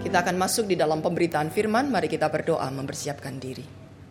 Kita akan masuk di dalam pemberitaan firman. Mari kita berdoa mempersiapkan diri.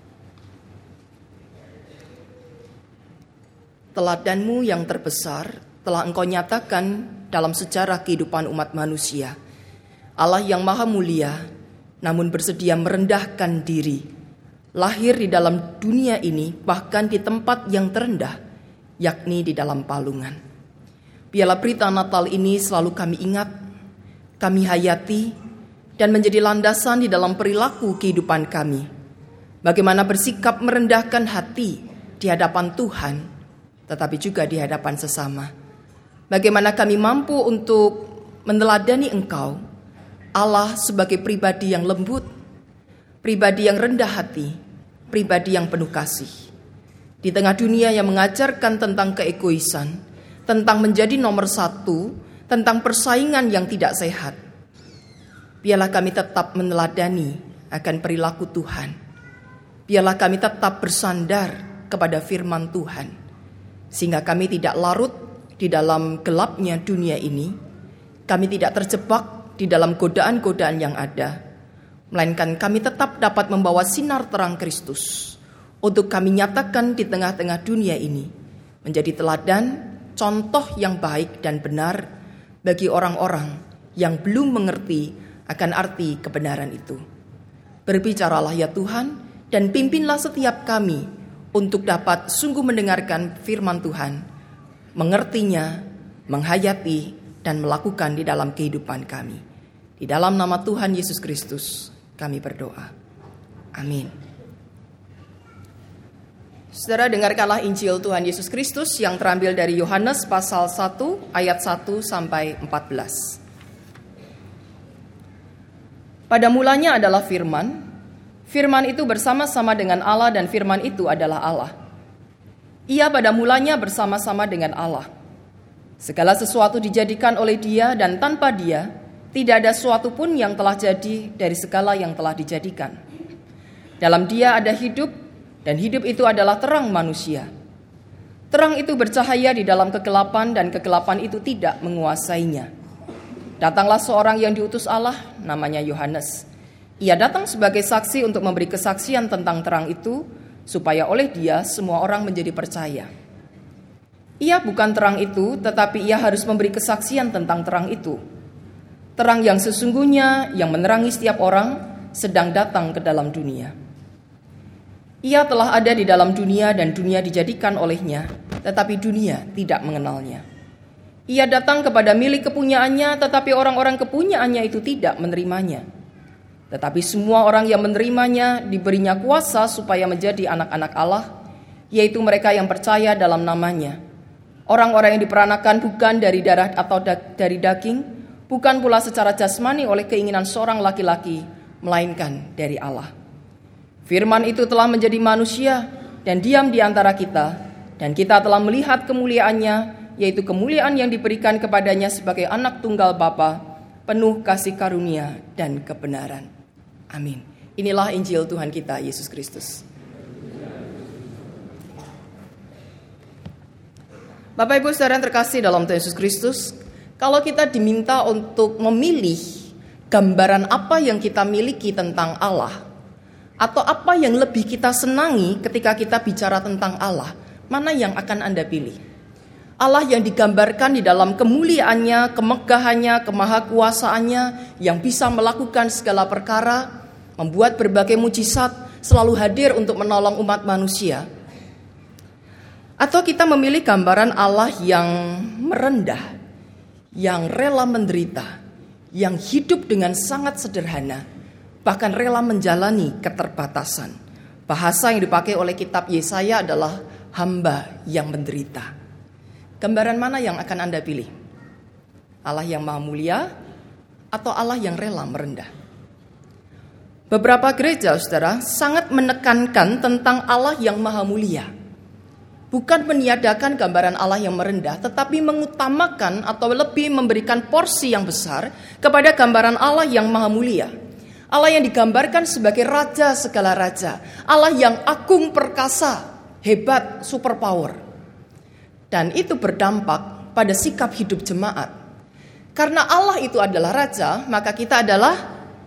Teladan-Mu yang terbesar telah Engkau nyatakan dalam sejarah kehidupan umat manusia. Allah yang maha mulia, namun bersedia merendahkan diri, lahir di dalam dunia ini, bahkan di tempat yang terendah, yakni di dalam palungan. Biarlah berita Natal ini selalu kami ingat, kami hayati, dan menjadi landasan di dalam perilaku kehidupan kami. Bagaimana bersikap merendahkan hati di hadapan Tuhan, tetapi juga di hadapan sesama. Bagaimana kami mampu untuk meneladani Engkau, Allah sebagai pribadi yang lembut, pribadi yang rendah hati, pribadi yang penuh kasih. Di tengah dunia yang mengajarkan tentang keegoisan, tentang menjadi nomor satu, tentang persaingan yang tidak sehat, biarlah kami tetap meneladani akan perilaku Tuhan. Biarlah kami tetap bersandar kepada firman Tuhan, sehingga kami tidak larut di dalam gelapnya dunia ini. Kami tidak terjebak di dalam godaan-godaan yang ada, melainkan kami tetap dapat membawa sinar terang Kristus untuk kami nyatakan di tengah-tengah dunia ini, menjadi teladan, contoh yang baik dan benar bagi orang-orang yang belum mengerti akan arti kebenaran itu. Berbicaralah ya Tuhan, dan pimpinlah setiap kami untuk dapat sungguh mendengarkan firman Tuhan, mengertinya, menghayati, dan melakukan di dalam kehidupan kami. Di dalam nama Tuhan Yesus Kristus kami berdoa. Amin. Saudara, dengarkanlah Injil Tuhan Yesus Kristus yang terambil dari Yohanes pasal 1 ayat 1 sampai 14. Pada mulanya adalah firman. Firman itu bersama-sama dengan Allah dan firman itu adalah Allah. Ia pada mulanya bersama-sama dengan Allah. Segala sesuatu dijadikan oleh Dia dan tanpa Dia tidak ada sesuatu pun yang telah jadi dari segala yang telah dijadikan. Dalam Dia ada hidup dan hidup itu adalah terang manusia. Terang itu bercahaya di dalam kegelapan dan kegelapan itu tidak menguasainya. Datanglah seorang yang diutus Allah, namanya Yohanes. Ia datang sebagai saksi untuk memberi kesaksian tentang terang itu, supaya oleh dia semua orang menjadi percaya. Ia bukan terang itu, tetapi ia harus memberi kesaksian tentang terang itu. Terang yang sesungguhnya, yang menerangi setiap orang, sedang datang ke dalam dunia. Ia telah ada di dalam dunia dan dunia dijadikan olehnya, tetapi dunia tidak mengenalnya. Ia datang kepada milik kepunyaannya, tetapi orang-orang kepunyaannya itu tidak menerimanya. Tetapi semua orang yang menerimanya diberinya kuasa supaya menjadi anak-anak Allah, yaitu mereka yang percaya dalam namanya. Orang-orang yang diperanakan bukan dari darah atau dari daging, bukan pula secara jasmani oleh keinginan seorang laki-laki, melainkan dari Allah. Firman itu telah menjadi manusia dan diam di antara kita, dan kita telah melihat kemuliaannya, yaitu kemuliaan yang diberikan kepadanya sebagai anak tunggal Bapa, penuh kasih karunia dan kebenaran. Amin. Inilah Injil Tuhan kita, Yesus Kristus. Bapak Ibu saudara yang terkasih dalam Tuhan Yesus Kristus, kalau kita diminta untuk memilih gambaran apa yang kita miliki tentang Allah, atau apa yang lebih kita senangi ketika kita bicara tentang Allah, mana yang akan Anda pilih? Allah yang digambarkan di dalam kemuliaannya, kemegahannya, kemahakuasaannya, yang bisa melakukan segala perkara, membuat berbagai mujizat, selalu hadir untuk menolong umat manusia. Atau kita memilih gambaran Allah yang merendah, yang rela menderita, yang hidup dengan sangat sederhana, bahkan rela menjalani keterbatasan. Bahasa yang dipakai oleh kitab Yesaya adalah hamba yang menderita. Gambaran mana yang akan Anda pilih? Allah yang maha mulia atau Allah yang rela merendah? Beberapa gereja, saudara, sangat menekankan tentang Allah yang maha mulia. Bukan meniadakan gambaran Allah yang merendah, tetapi mengutamakan atau lebih memberikan porsi yang besar kepada gambaran Allah yang maha mulia. Allah yang digambarkan sebagai raja segala raja. Allah yang agung perkasa, hebat, superpower. Dan itu berdampak pada sikap hidup jemaat. Karena Allah itu adalah raja, maka kita adalah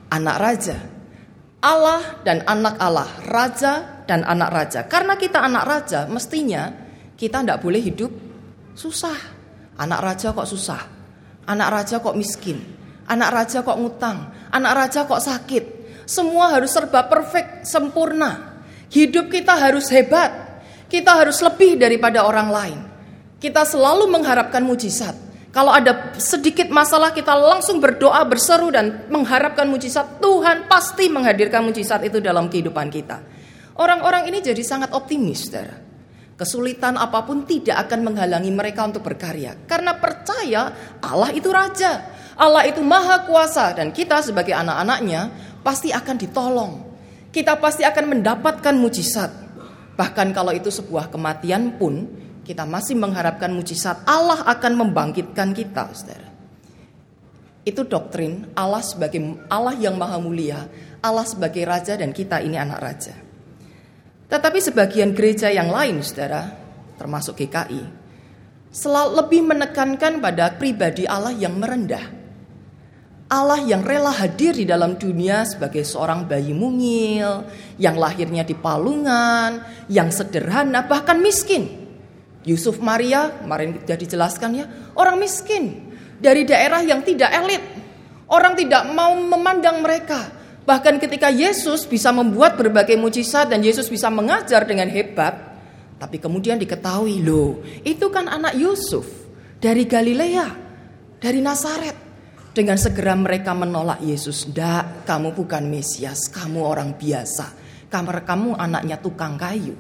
anak raja. Allah dan anak Allah, raja dan anak raja. Karena kita anak raja, mestinya kita tidak boleh hidup susah. Anak raja kok susah, anak raja kok miskin, anak raja kok ngutang, anak raja kok sakit. Semua harus serba perfect, sempurna. Hidup kita harus hebat, kita harus lebih daripada orang lain. Kita selalu mengharapkan mujizat. Kalau ada sedikit masalah kita langsung berdoa, berseru dan mengharapkan mujizat. Tuhan pasti menghadirkan mujizat itu dalam kehidupan kita. Orang-orang ini jadi sangat optimis, saudara. Kesulitan apapun tidak akan menghalangi mereka untuk berkarya. Karena percaya Allah itu raja, Allah itu maha kuasa. Dan kita sebagai anak-anaknya pasti akan ditolong. Kita pasti akan mendapatkan mujizat. Bahkan kalau itu sebuah kematian pun, kita masih mengharapkan mujizat. Allah akan membangkitkan kita, saudara. Itu doktrin Allah sebagai Allah yang maha mulia, Allah sebagai raja dan kita ini anak raja. Tetapi sebagian gereja yang lain, saudara, termasuk GKI, selalu lebih menekankan pada pribadi Allah yang merendah. Allah yang rela hadir di dalam dunia sebagai seorang bayi mungil, yang lahirnya di palungan, yang sederhana, bahkan miskin. Yusuf Maria, kemarin sudah dijelaskan ya, orang miskin dari daerah yang tidak elit. Orang tidak mau memandang mereka. Bahkan ketika Yesus bisa membuat berbagai mujizat dan Yesus bisa mengajar dengan hebat, tapi kemudian diketahui, loh, itu kan anak Yusuf dari Galilea, dari Nazaret. Dengan segera mereka menolak Yesus. Ndak, kamu bukan Mesias, kamu orang biasa. Kamu anaknya tukang kayu.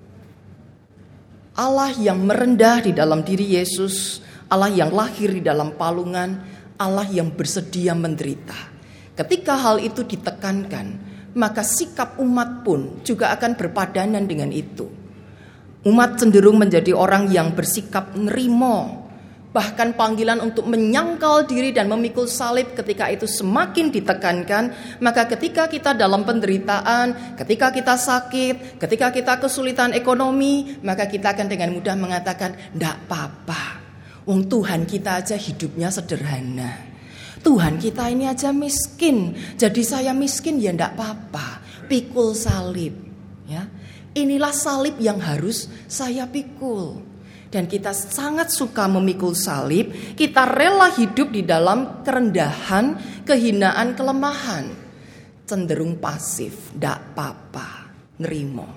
Allah yang merendah di dalam diri Yesus, Allah yang lahir di dalam palungan, Allah yang bersedia menderita. Ketika hal itu ditekankan, maka sikap umat pun juga akan berpadanan dengan itu. Umat cenderung menjadi orang yang bersikap nerimo. Bahkan panggilan untuk menyangkal diri dan memikul salib ketika itu semakin ditekankan. Maka ketika kita dalam penderitaan, ketika kita sakit, ketika kita kesulitan ekonomi, maka kita akan dengan mudah mengatakan, ndak apa-apa, wong Tuhan kita aja hidupnya sederhana, Tuhan kita ini aja miskin, jadi saya miskin ya ndak apa-apa, pikul salib ya. Inilah salib yang harus saya pikul. Dan kita sangat suka memikul salib, kita rela hidup di dalam kerendahan, kehinaan, kelemahan. Cenderung pasif, ndak apa-apa, nerimo.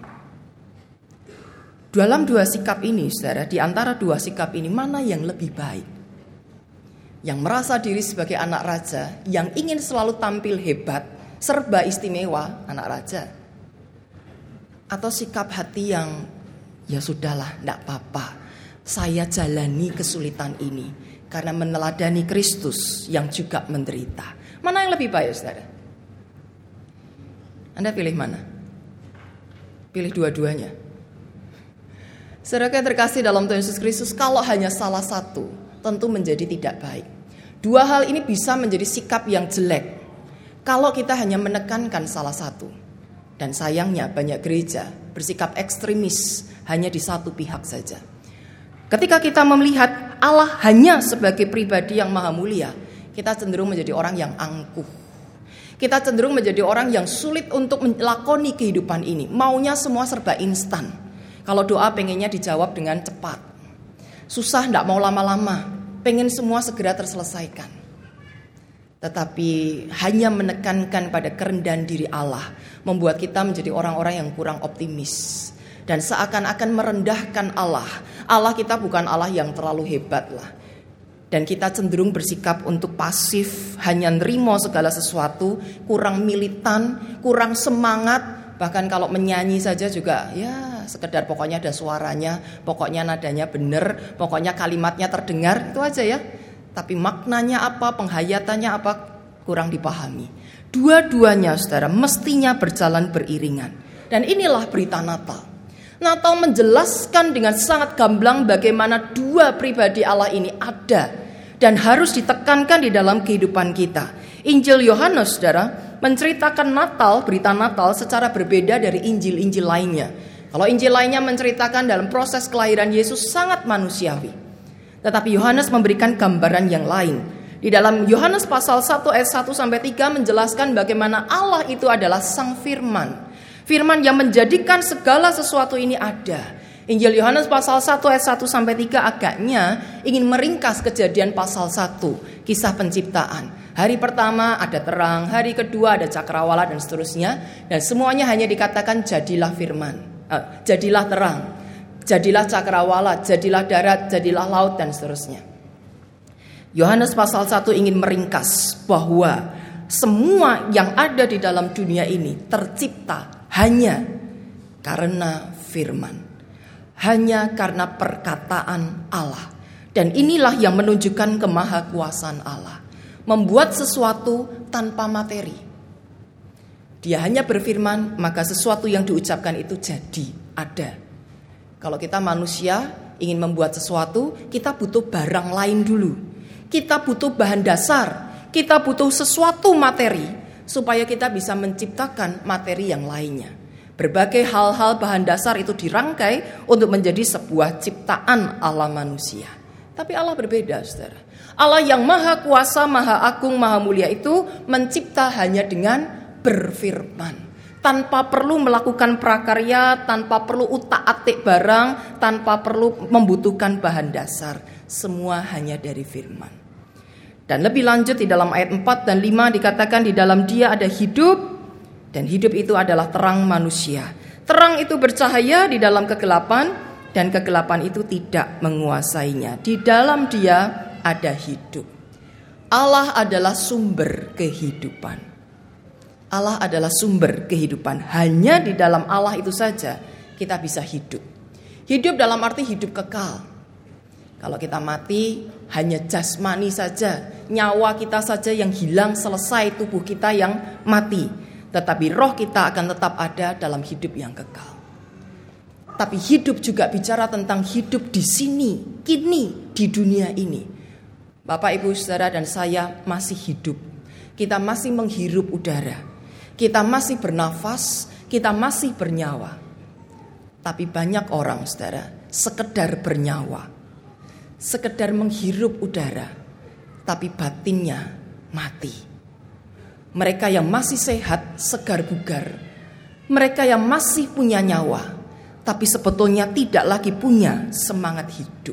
Dalam dua sikap ini, saudara, di antara dua sikap ini, mana yang lebih baik? Yang merasa diri sebagai anak raja, yang ingin selalu tampil hebat, serba istimewa, anak raja. Atau sikap hati yang, ya sudahlah, ndak apa-apa. Saya jalani kesulitan ini karena meneladani Kristus yang juga menderita. Mana yang lebih baik, saudara? Anda pilih mana? Pilih dua-duanya. Saudara terkasih dalam Tuhan Yesus Kristus, kalau hanya salah satu, tentu menjadi tidak baik. Dua hal ini bisa menjadi sikap yang jelek kalau kita hanya menekankan salah satu. Dan sayangnya banyak gereja bersikap ekstremis hanya di satu pihak saja. Ketika kita melihat Allah hanya sebagai pribadi yang maha mulia, kita cenderung menjadi orang yang angkuh. Kita cenderung menjadi orang yang sulit untuk melakoni kehidupan ini. Maunya semua serba instan. Kalau doa pengennya dijawab dengan cepat. Susah, tidak mau lama-lama. Pengen semua segera terselesaikan. Tetapi hanya menekankan pada kerendahan diri Allah membuat kita menjadi orang-orang yang kurang optimis. Dan seakan-akan merendahkan Allah. Allah kita bukan Allah yang terlalu hebat lah. Dan kita cenderung bersikap untuk pasif, hanya nerimo segala sesuatu, kurang militan, kurang semangat. Bahkan kalau menyanyi saja juga ya sekedar pokoknya ada suaranya, pokoknya nadanya benar, pokoknya kalimatnya terdengar, itu aja ya. Tapi maknanya apa, penghayatannya apa, kurang dipahami. Dua-duanya, saudara, mestinya berjalan beriringan. Dan inilah berita Natal. Natal menjelaskan dengan sangat gamblang bagaimana dua pribadi Allah ini ada dan harus ditekankan di dalam kehidupan kita. Injil Yohanes, saudara, menceritakan Natal, berita Natal secara berbeda dari Injil-Injil lainnya. Kalau Injil lainnya menceritakan dalam proses kelahiran Yesus sangat manusiawi. Tetapi Yohanes memberikan gambaran yang lain. Di dalam Yohanes pasal 1 ayat 1 sampai 3 menjelaskan bagaimana Allah itu adalah Sang Firman. Firman yang menjadikan segala sesuatu ini ada. Injil Yohanes pasal 1 ayat 1 sampai 3 agaknya ingin meringkas Kejadian pasal 1, kisah penciptaan. Hari pertama ada terang, hari kedua ada cakrawala dan seterusnya, dan semuanya hanya dikatakan jadilah firman, jadilah terang, jadilah cakrawala, jadilah darat, jadilah laut dan seterusnya. Yohanes pasal 1 ingin meringkas bahwa semua yang ada di dalam dunia ini tercipta hanya karena firman. Hanya karena perkataan Allah. Dan inilah yang menunjukkan kemahakuasaan Allah. Membuat sesuatu tanpa materi. Dia hanya berfirman, maka sesuatu yang diucapkan itu jadi, ada. Kalau kita manusia ingin membuat sesuatu, kita butuh barang lain dulu. Kita butuh bahan dasar. Kita butuh sesuatu materi supaya kita bisa menciptakan materi yang lainnya. Berbagai hal-hal bahan dasar itu dirangkai untuk menjadi sebuah ciptaan Allah manusia. Tapi Allah berbeda, saudara. Allah yang maha kuasa, maha agung, maha mulia itu mencipta hanya dengan berfirman. Tanpa perlu melakukan prakarya, tanpa perlu utak-atik barang, tanpa perlu membutuhkan bahan dasar. Semua hanya dari firman. Dan lebih lanjut di dalam ayat 4 dan 5 dikatakan di dalam Dia ada hidup. Dan hidup itu adalah terang manusia. Terang itu bercahaya di dalam kegelapan, dan kegelapan itu tidak menguasainya. Di dalam Dia ada hidup. Allah adalah sumber kehidupan. Allah adalah sumber kehidupan. Hanya di dalam Allah itu saja kita bisa hidup. Hidup dalam arti hidup kekal. Kalau kita mati, hanya jasmani saja, nyawa kita saja yang hilang, selesai tubuh kita yang mati. Tetapi roh kita akan tetap ada dalam hidup yang kekal. Tapi hidup juga bicara tentang hidup di sini, kini, di dunia ini. Bapak, Ibu, Saudara dan saya masih hidup. Kita masih menghirup udara. Kita masih bernafas, kita masih bernyawa. Tapi banyak orang, Saudara, sekedar bernyawa. Sekedar menghirup udara, tapi batinnya mati. Mereka yang masih sehat, segar bugar. Mereka yang masih punya nyawa, tapi sebetulnya tidak lagi punya semangat hidup.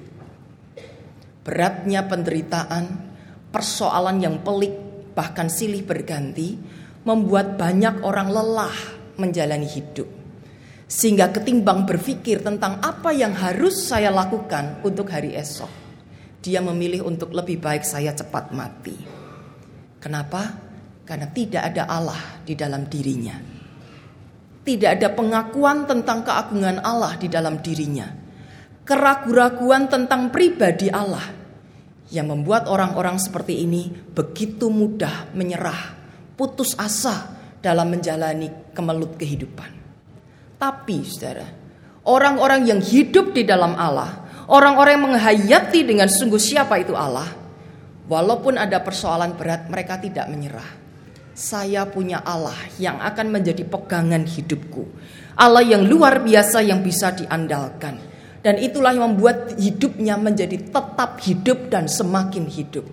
Beratnya penderitaan, persoalan yang pelik, bahkan silih berganti, membuat banyak orang lelah menjalani hidup. Sehingga ketimbang berpikir tentang apa yang harus saya lakukan untuk hari esok, dia memilih untuk lebih baik saya cepat mati. Kenapa? Karena tidak ada Allah di dalam dirinya. Tidak ada pengakuan tentang keagungan Allah di dalam dirinya. Keraguan-raguan tentang pribadi Allah yang membuat orang-orang seperti ini begitu mudah menyerah, putus asa dalam menjalani kemelut kehidupan. Tapi, saudara, orang-orang yang hidup di dalam Allah, orang-orang yang menghayati dengan sungguh siapa itu Allah, walaupun ada persoalan berat, mereka tidak menyerah. Saya punya Allah yang akan menjadi pegangan hidupku. Allah yang luar biasa yang bisa diandalkan. Dan itulah yang membuat hidupnya menjadi tetap hidup dan semakin hidup.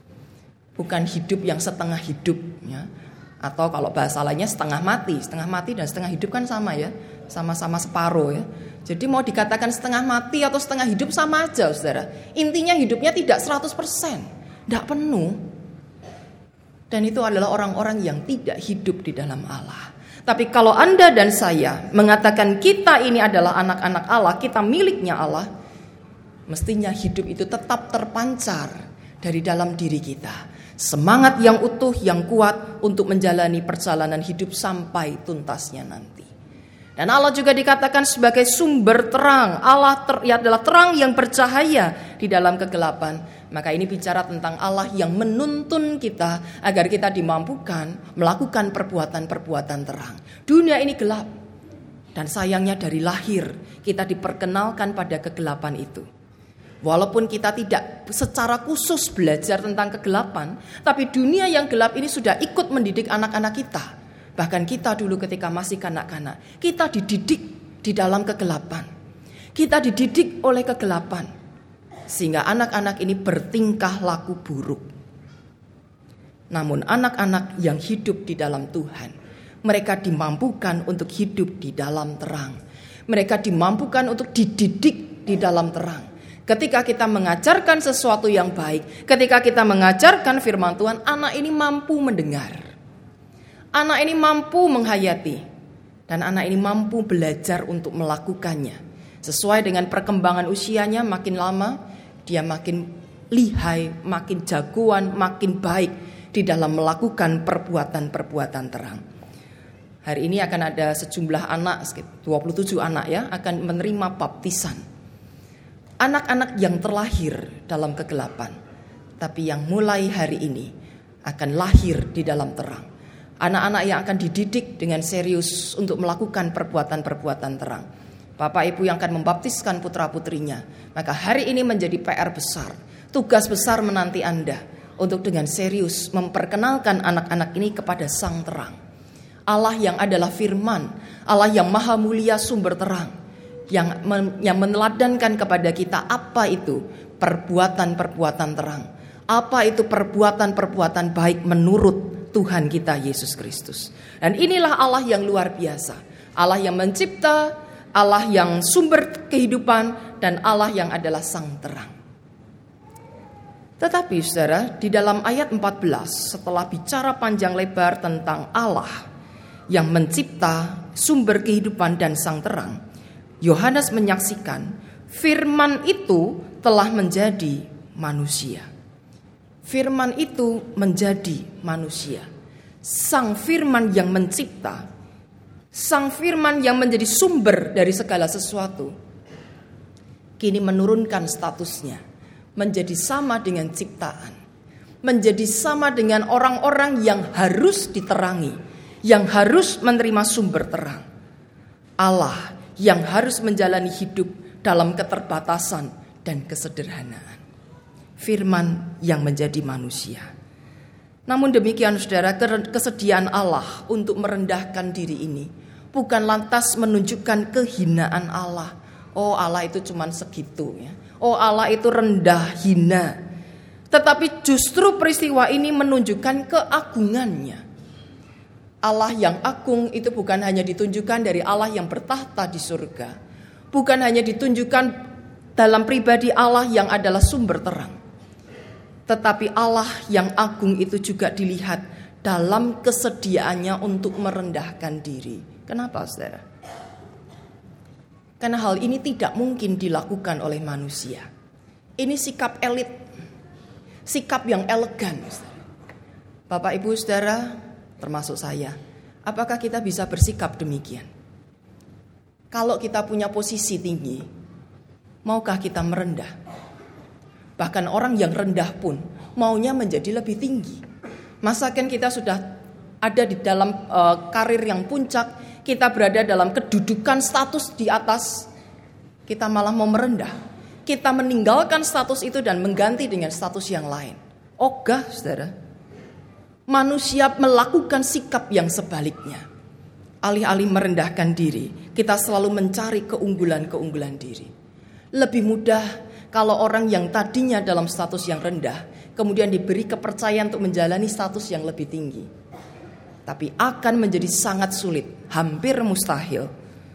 Bukan hidup yang setengah hidup, ya. Atau kalau bahasa lainnya setengah mati. Setengah mati dan setengah hidup kan sama, ya. Sama-sama separuh, ya. Jadi mau dikatakan setengah mati atau setengah hidup sama aja, saudara. Intinya hidupnya tidak 100%. Tidak penuh. Dan itu adalah orang-orang yang tidak hidup di dalam Allah. Tapi kalau Anda dan saya mengatakan kita ini adalah anak-anak Allah, kita miliknya Allah, mestinya hidup itu tetap terpancar dari dalam diri kita. Semangat yang utuh, yang kuat untuk menjalani perjalanan hidup sampai tuntasnya nanti. Dan Allah juga dikatakan sebagai sumber terang. Allah adalah terang yang bercahaya di dalam kegelapan. Maka ini bicara tentang Allah yang menuntun kita agar kita dimampukan melakukan perbuatan-perbuatan terang. Dunia ini gelap. Dan sayangnya dari lahir kita diperkenalkan pada kegelapan itu. Walaupun kita tidak secara khusus belajar tentang kegelapan, tapi dunia yang gelap ini sudah ikut mendidik anak-anak kita. Bahkan kita dulu ketika masih kanak-kanak, kita dididik di dalam kegelapan. Kita dididik oleh kegelapan. Sehingga anak-anak ini bertingkah laku buruk. Namun anak-anak yang hidup di dalam Tuhan, mereka dimampukan untuk hidup di dalam terang. Mereka dimampukan untuk dididik di dalam terang. Ketika kita mengajarkan sesuatu yang baik, ketika kita mengajarkan firman Tuhan, anak ini mampu mendengar. Anak ini mampu menghayati. Dan anak ini mampu belajar untuk melakukannya. Sesuai dengan perkembangan usianya, makin lama dia makin lihai, makin jagoan, makin baik di dalam melakukan perbuatan-perbuatan terang. Hari ini akan ada sejumlah anak, 27 anak ya, akan menerima baptisan. Anak-anak yang terlahir dalam kegelapan, tapi yang mulai hari ini akan lahir di dalam terang. Anak-anak yang akan dididik dengan serius untuk melakukan perbuatan-perbuatan terang. Bapak Ibu yang akan membaptiskan putra-putrinya, maka hari ini menjadi PR besar, tugas besar menanti Anda untuk dengan serius memperkenalkan anak-anak ini kepada Sang Terang. Allah yang adalah firman, Allah yang maha mulia sumber terang, yang meneladankan kepada kita apa itu perbuatan-perbuatan terang, apa itu perbuatan-perbuatan baik menurut Tuhan kita Yesus Kristus. Dan inilah Allah yang luar biasa, Allah yang mencipta, Allah yang sumber kehidupan, dan Allah yang adalah Sang Terang. Tetapi saudara, di dalam ayat 14 setelah bicara panjang lebar tentang Allah yang mencipta sumber kehidupan dan Sang Terang, Yohanes menyaksikan firman itu telah menjadi manusia. Firman itu menjadi manusia. Sang firman yang mencipta, sang firman yang menjadi sumber dari segala sesuatu, kini menurunkan statusnya menjadi sama dengan ciptaan, menjadi sama dengan orang-orang yang harus diterangi, yang harus menerima sumber terang. Allah yang harus menjalani hidup dalam keterbatasan dan kesederhanaan. Firman yang menjadi manusia. Namun demikian saudara, kesediaan Allah untuk merendahkan diri ini bukan lantas menunjukkan kehinaan Allah. Oh, Allah itu cuman segitu ya. Oh, Allah itu rendah, hina. Tetapi justru peristiwa ini menunjukkan keagungannya. Allah yang agung itu bukan hanya ditunjukkan dari Allah yang bertahta di surga, bukan hanya ditunjukkan dalam pribadi Allah yang adalah sumber terang, tetapi Allah yang agung itu juga dilihat dalam kesediaannya untuk merendahkan diri. Kenapa, saudara? Karena hal ini tidak mungkin dilakukan oleh manusia. Ini sikap elit, sikap yang elegan. Bapak, Ibu, saudara, termasuk saya, apakah kita bisa bersikap demikian? Kalau kita punya posisi tinggi, maukah kita merendah? Bahkan orang yang rendah pun maunya menjadi lebih tinggi. Masakan kita sudah ada di dalam karir yang puncak, kita berada dalam kedudukan status di atas, kita malah mau merendah. Kita meninggalkan status itu dan mengganti dengan status yang lain. Ogah, saudara. Manusia melakukan sikap yang sebaliknya. Alih-alih merendahkan diri, kita selalu mencari keunggulan-keunggulan diri. Lebih mudah kalau orang yang tadinya dalam status yang rendah, kemudian diberi kepercayaan untuk menjalani status yang lebih tinggi. Tapi akan menjadi sangat sulit, hampir mustahil,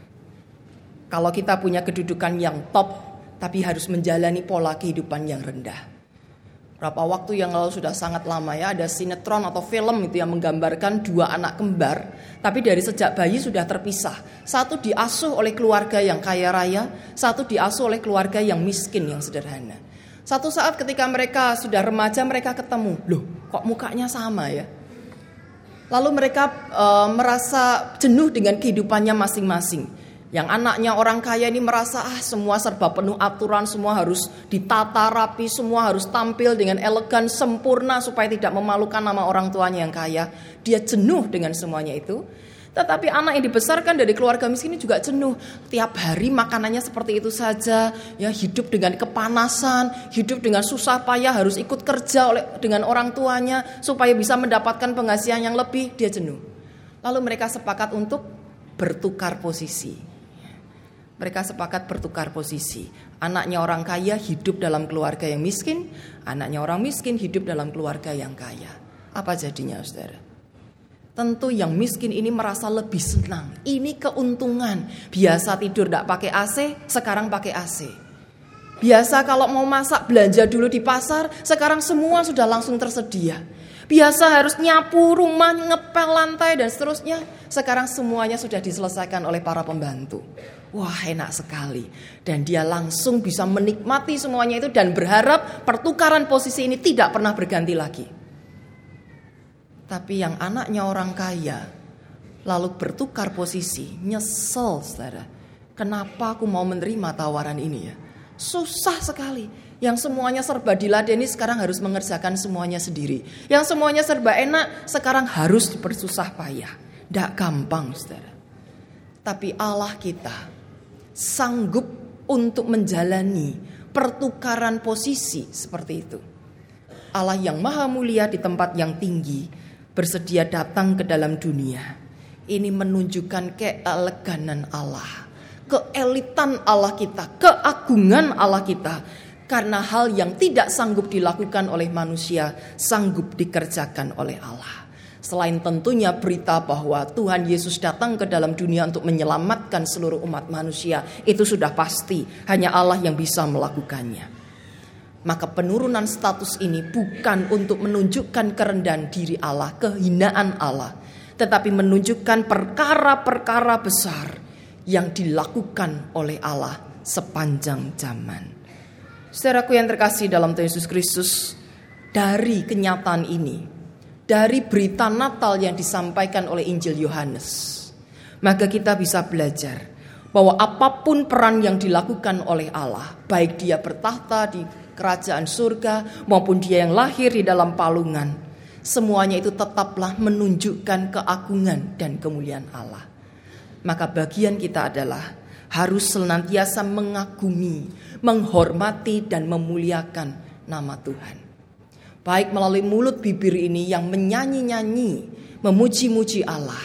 kalau kita punya kedudukan yang top, tapi harus menjalani pola kehidupan yang rendah. Berapa waktu yang lalu, sudah sangat lama ya, ada sinetron atau film itu yang menggambarkan dua anak kembar, tapi dari sejak bayi sudah terpisah. Satu diasuh oleh keluarga yang kaya raya, satu diasuh oleh keluarga yang miskin, yang sederhana. Satu saat ketika mereka sudah remaja, mereka ketemu, loh kok mukanya sama ya? Lalu mereka merasa jenuh dengan kehidupannya masing-masing. Yang anaknya orang kaya ini merasa semua serba penuh aturan, semua harus ditata rapi, semua harus tampil dengan elegan, sempurna supaya tidak memalukan nama orang tuanya yang kaya. Dia jenuh dengan semuanya itu. Tetapi anak yang dibesarkan dari keluarga miskin ini juga jenuh. Tiap hari makanannya seperti itu saja, ya, hidup dengan kepanasan, hidup dengan susah payah, harus ikut kerja dengan orang tuanya supaya bisa mendapatkan penghasilan yang lebih. Dia jenuh. Lalu mereka sepakat untuk bertukar posisi. Mereka sepakat bertukar posisi. Anaknya orang kaya hidup dalam keluarga yang miskin, anaknya orang miskin hidup dalam keluarga yang kaya. Apa jadinya, saudara? Tentu yang miskin ini merasa lebih senang. Ini keuntungan. Biasa tidur tidak pakai AC, sekarang pakai AC. Biasa kalau mau masak belanja dulu di pasar, sekarang semua sudah langsung tersedia. Biasa harus nyapu rumah, ngepel lantai dan seterusnya, sekarang semuanya sudah diselesaikan oleh para pembantu. Wah, enak sekali. Dan dia langsung bisa menikmati semuanya itu dan berharap pertukaran posisi ini tidak pernah berganti lagi. Tapi yang anaknya orang kaya lalu bertukar posisi, nyesel, saudara. Kenapa aku mau menerima tawaran ini ya? Susah sekali. Yang semuanya serba diladeni sekarang harus mengerjakan semuanya sendiri. Yang semuanya serba enak sekarang harus bersusah payah. Tidak gampang, saudara. Tapi Allah kita sanggup untuk menjalani pertukaran posisi seperti itu. Allah yang maha mulia di tempat yang tinggi bersedia datang ke dalam dunia. Ini menunjukkan keeleganan Allah, keelitan Allah kita, keagungan Allah kita. Karena hal yang tidak sanggup dilakukan oleh manusia, sanggup dikerjakan oleh Allah. Selain tentunya berita bahwa Tuhan Yesus datang ke dalam dunia untuk menyelamatkan seluruh umat manusia, itu sudah pasti, hanya Allah yang bisa melakukannya. Maka penurunan status ini bukan untuk menunjukkan kerendahan diri Allah, kehinaan Allah, tetapi menunjukkan perkara-perkara besar yang dilakukan oleh Allah sepanjang zaman. Saudaraku yang terkasih dalam Tuhan Yesus Kristus, dari kenyataan ini, dari berita Natal yang disampaikan oleh Injil Yohanes, maka kita bisa belajar bahwa apapun peran yang dilakukan oleh Allah, baik dia bertahta di kerajaan surga maupun dia yang lahir di dalam palungan, semuanya itu tetaplah menunjukkan keagungan dan kemuliaan Allah. Maka bagian kita adalah harus senantiasa mengagumi, menghormati dan memuliakan nama Tuhan. Baik melalui mulut bibir ini yang menyanyi-nyanyi, memuji-muji Allah.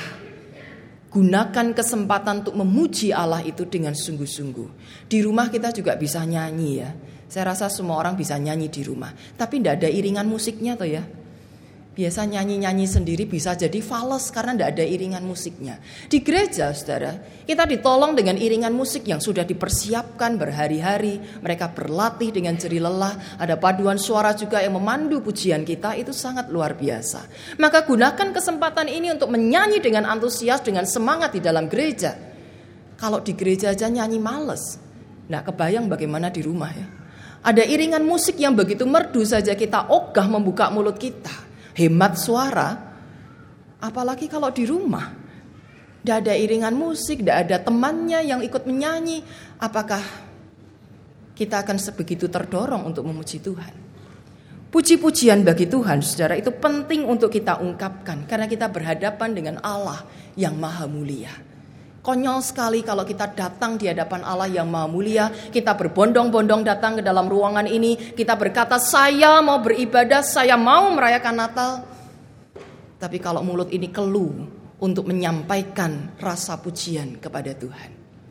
Gunakan kesempatan untuk memuji Allah itu dengan sungguh-sungguh. Di rumah kita juga bisa nyanyi ya. Saya rasa semua orang bisa nyanyi di rumah. Tapi tidak ada iringan musiknya toh ya. Biasa nyanyi-nyanyi sendiri bisa jadi fals karena tidak ada iringan musiknya. Di gereja, saudara, kita ditolong dengan iringan musik yang sudah dipersiapkan berhari-hari. Mereka berlatih dengan jerih lelah. Ada paduan suara juga yang memandu pujian kita. Itu sangat luar biasa. Maka gunakan kesempatan ini untuk menyanyi dengan antusias, dengan semangat di dalam gereja. Kalau di gereja aja nyanyi males, nggak kebayang bagaimana di rumah ya. Ada iringan musik yang begitu merdu saja kita ogah membuka mulut kita. Hemat suara, apalagi kalau di rumah. Tidak ada iringan musik, tidak ada temannya yang ikut menyanyi. Apakah kita akan sebegitu terdorong untuk memuji Tuhan? Puji-pujian bagi Tuhan, saudara, itu penting untuk kita ungkapkan. Karena kita berhadapan dengan Allah yang maha mulia. Konyol sekali kalau kita datang di hadapan Allah yang maha mulia, kita berbondong-bondong datang ke dalam ruangan ini, kita berkata saya mau beribadah, saya mau merayakan Natal. Tapi kalau mulut ini keluh untuk menyampaikan rasa pujian kepada Tuhan.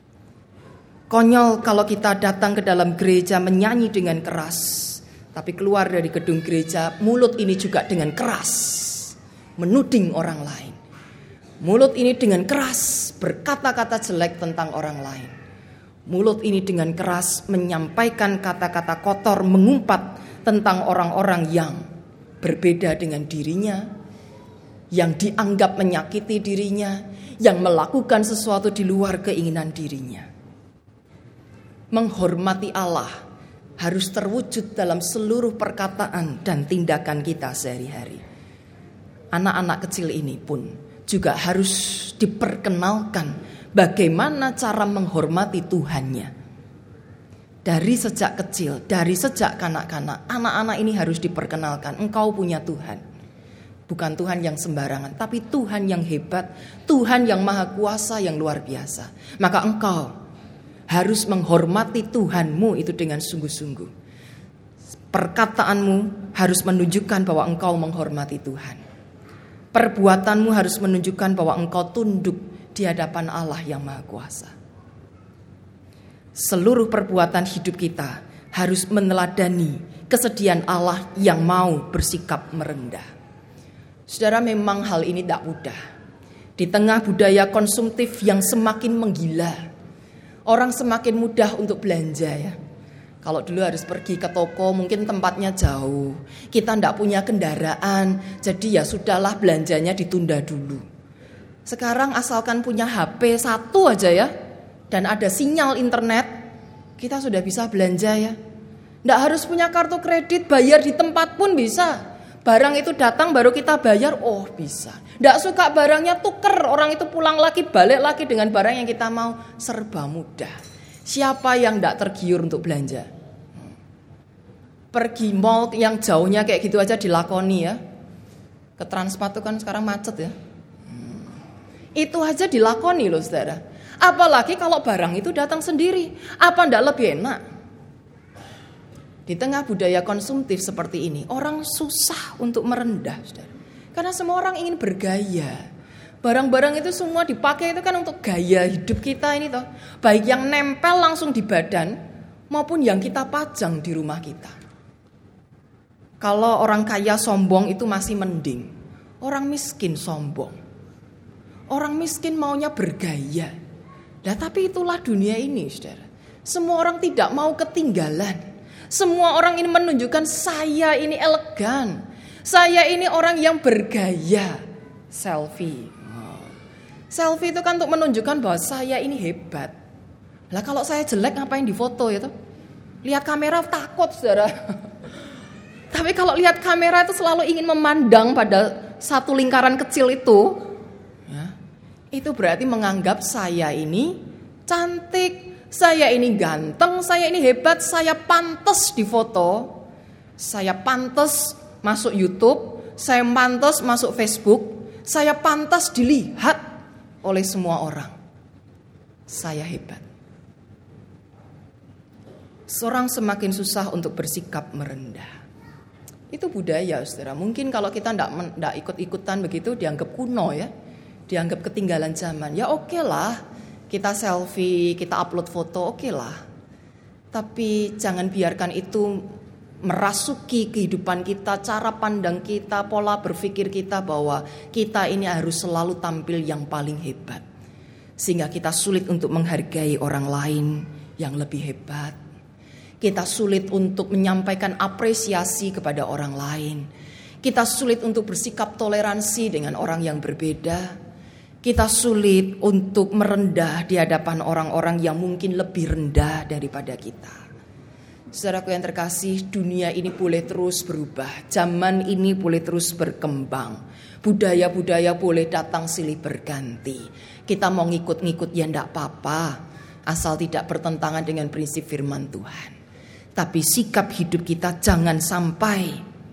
Konyol kalau kita datang ke dalam gereja menyanyi dengan keras, tapi keluar dari gedung gereja mulut ini juga dengan keras menuding orang lain. Mulut ini dengan keras berkata-kata jelek tentang orang lain. Mulut ini dengan keras menyampaikan kata-kata kotor, mengumpat tentang orang-orang yang berbeda dengan dirinya, yang dianggap menyakiti dirinya, yang melakukan sesuatu di luar keinginan dirinya. Menghormati Allah harus terwujud dalam seluruh perkataan dan tindakan kita sehari-hari. Anak-anak kecil ini pun juga harus diperkenalkan bagaimana cara menghormati Tuhannya. Dari sejak kecil, dari sejak kanak-kanak, anak-anak ini harus diperkenalkan. Engkau punya Tuhan. Bukan Tuhan yang sembarangan, tapi Tuhan yang hebat, Tuhan yang maha kuasa, yang luar biasa. Maka engkau harus menghormati Tuhanmu itu dengan sungguh-sungguh. Perkataanmu harus menunjukkan bahwa engkau menghormati Tuhan. Perbuatanmu harus menunjukkan bahwa engkau tunduk di hadapan Allah yang Maha Kuasa. Seluruh perbuatan hidup kita harus meneladani kesediaan Allah yang mau bersikap merendah. Saudara, memang hal ini tidak mudah. Di tengah budaya konsumtif yang semakin menggila, orang semakin mudah untuk belanja ya. Kalau dulu harus pergi ke toko, mungkin tempatnya jauh, kita tidak punya kendaraan, jadi ya sudahlah belanjanya ditunda dulu. Sekarang asalkan punya HP satu aja ya, dan ada sinyal internet, kita sudah bisa belanja ya. Tidak harus punya kartu kredit, bayar di tempat pun bisa. Barang itu datang baru kita bayar, oh bisa. Tidak suka barangnya tuker, orang itu pulang lagi, balik lagi dengan barang yang kita mau, serba mudah. Siapa yang tidak tergiur untuk belanja? Pergi mall yang jauhnya kayak gitu aja dilakoni ya. Ke Transmart itu kan sekarang macet ya. Itu aja dilakoni loh saudara. Apalagi kalau barang itu datang sendiri. Apa tidak lebih enak? Di tengah budaya konsumtif seperti ini, orang susah untuk merendah saudara. Karena semua orang ingin bergaya. Barang-barang itu semua dipakai itu kan untuk gaya hidup kita ini toh. Baik yang nempel langsung di badan maupun yang kita pajang di rumah kita. Kalau orang kaya sombong itu masih mending. Orang miskin sombong. Orang miskin maunya bergaya. Nah, tapi itulah dunia ini, saudara. Semua orang tidak mau ketinggalan. Semua orang ini menunjukkan saya ini elegan. Saya ini orang yang bergaya. Selfie. Selfie itu kan untuk menunjukkan bahwa saya ini hebat. Lah kalau saya jelek ngapain difoto ya tuh? Lihat kamera takut saudara. Tapi kalau lihat kamera itu selalu ingin memandang pada satu lingkaran kecil itu, ya, itu berarti menganggap saya ini cantik, saya ini ganteng, saya ini hebat, saya pantas difoto, saya pantas masuk YouTube, saya pantas masuk Facebook, saya pantas dilihat oleh semua orang. Saya hebat. Seorang semakin susah untuk bersikap merendah. Itu budaya saudara. Mungkin kalau kita tidak ikut-ikutan begitu dianggap kuno ya. Dianggap ketinggalan zaman. Ya oke lah. Kita selfie, kita upload foto, oke lah. Tapi jangan biarkan itu merasuki kehidupan kita, cara pandang kita, pola berpikir kita bahwa kita ini harus selalu tampil yang paling hebat. Sehingga kita sulit untuk menghargai orang lain yang lebih hebat. Kita sulit untuk menyampaikan apresiasi kepada orang lain. Kita sulit untuk bersikap toleransi dengan orang yang berbeda. Kita sulit untuk merendah di hadapan orang-orang yang mungkin lebih rendah daripada kita. Saudaraku yang terkasih, dunia ini boleh terus berubah. Zaman ini boleh terus berkembang. Budaya-budaya boleh datang silih berganti. Kita mau ngikut-ngikut ya enggak apa-apa. Asal tidak bertentangan dengan prinsip firman Tuhan. Tapi sikap hidup kita jangan sampai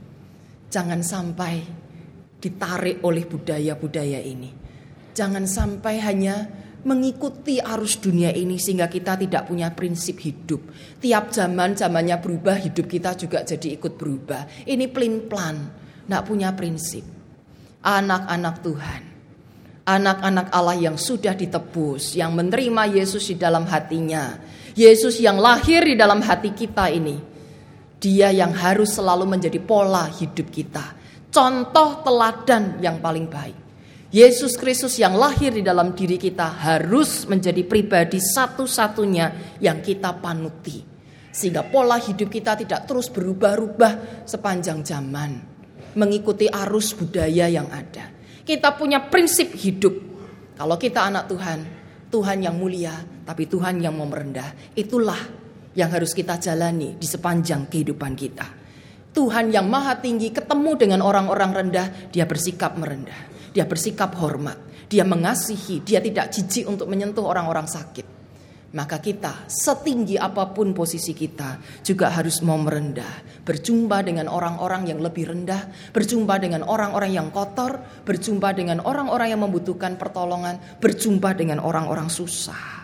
ditarik oleh budaya-budaya ini. Jangan sampai hanya mengikuti arus dunia ini sehingga kita tidak punya prinsip hidup. Tiap zamannya berubah, hidup kita juga jadi ikut berubah. Ini pelin-pelan, tidak punya prinsip. Anak-anak Tuhan, anak-anak Allah yang sudah ditebus, yang menerima Yesus di dalam hatinya, Yesus yang lahir di dalam hati kita ini, Dia yang harus selalu menjadi pola hidup kita, contoh teladan yang paling baik. Yesus Kristus yang lahir di dalam diri kita harus menjadi pribadi satu-satunya yang kita panuti. Sehingga pola hidup kita tidak terus berubah-ubah sepanjang zaman, mengikuti arus budaya yang ada. Kita punya prinsip hidup. Kalau kita anak Tuhan, Tuhan yang mulia, tapi Tuhan yang mau merendah. Itulah yang harus kita jalani di sepanjang kehidupan kita. Tuhan yang maha tinggi ketemu dengan orang-orang rendah, Dia bersikap merendah. Dia bersikap hormat, Dia mengasihi, Dia tidak jijik untuk menyentuh orang-orang sakit. Maka kita, setinggi apapun posisi kita, juga harus mau merendah. Berjumpa dengan orang-orang yang lebih rendah, berjumpa dengan orang-orang yang kotor, berjumpa dengan orang-orang yang membutuhkan pertolongan, berjumpa dengan orang-orang susah.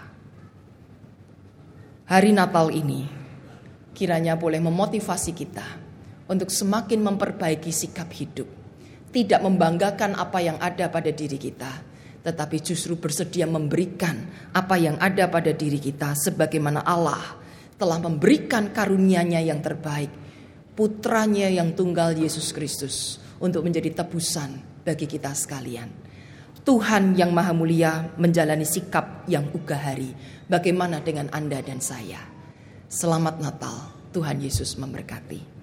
Hari Natal ini kiranya boleh memotivasi kita untuk semakin memperbaiki sikap hidup. Tidak membanggakan apa yang ada pada diri kita, tetapi justru bersedia memberikan apa yang ada pada diri kita sebagaimana Allah telah memberikan karunia-Nya yang terbaik, putranya yang tunggal Yesus Kristus, untuk menjadi tebusan bagi kita sekalian. Tuhan yang Maha Mulia menjalani sikap yang ugahari. Bagaimana dengan Anda dan saya? Selamat Natal, Tuhan Yesus memberkati.